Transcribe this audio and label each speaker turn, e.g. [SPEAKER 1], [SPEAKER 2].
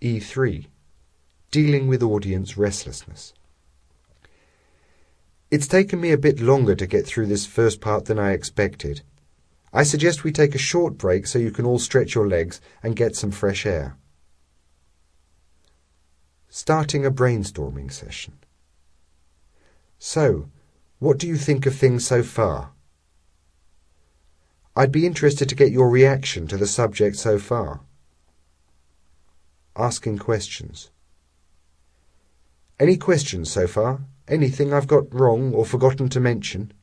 [SPEAKER 1] E3. Dealing with audience restlessness. It's taken me a bit longer to get through this first part than I expected. I suggest we take a short break so you can all stretch your legs and get some fresh air. Starting a brainstorming session. So, what do you think of things so far? I'd be interested to get your reaction to the subject so far. Asking questions. Any questions so far? Anything I've got wrong or forgotten to mention?